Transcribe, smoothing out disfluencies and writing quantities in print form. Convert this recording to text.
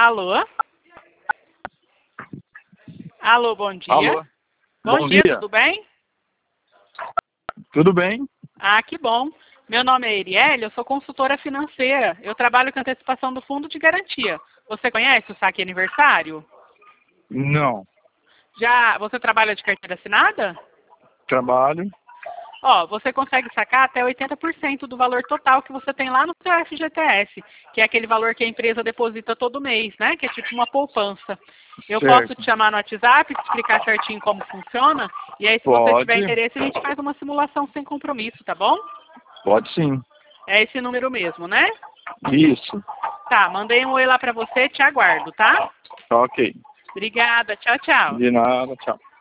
Alô? Alô, bom dia. Alô? Bom dia, tudo bem? Tudo bem? Ah, que bom. Meu nome é Erielle, eu sou consultora financeira. Eu trabalho com antecipação do fundo de garantia. Você conhece o Saque Aniversário? Não. Você trabalha de carteira assinada? Trabalho. Ó, você consegue sacar até 80% do valor total que você tem lá no seu FGTS, que é aquele valor que a empresa deposita todo mês, né? Que é tipo uma poupança. Eu Certo. posso te chamar no WhatsApp, te explicar certinho como funciona, e aí se você tiver Pode. interesse, a gente faz uma simulação sem compromisso, tá bom? Pode sim. É esse número mesmo, né? Isso. Tá, mandei um oi lá pra você, te aguardo, tá? Ok. Obrigada, tchau, tchau. De nada, tchau.